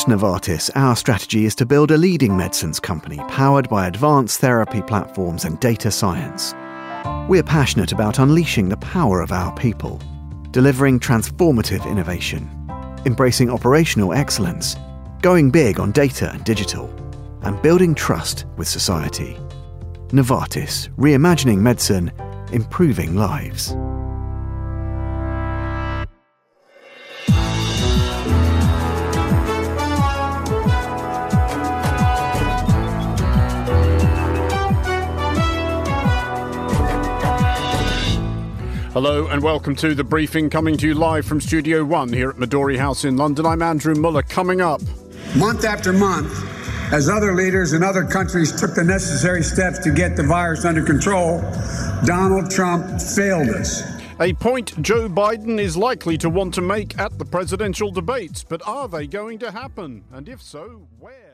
At Novartis, our strategy is to build a leading medicines company powered by advanced therapy platforms and data science. We're passionate about unleashing the power of our people, delivering transformative innovation, embracing operational excellence, going big on data and digital, and building trust with society. Novartis, reimagining medicine, improving lives. Hello and welcome to The Briefing, coming to you live from Studio One here at Midori House in London. I'm Andrew Mueller. Coming up, month after month, as other leaders in other countries took the necessary steps to get the virus under control, Donald Trump failed us. A point Joe Biden is likely to want to make at the presidential debates, but are they going to happen? And if so, where?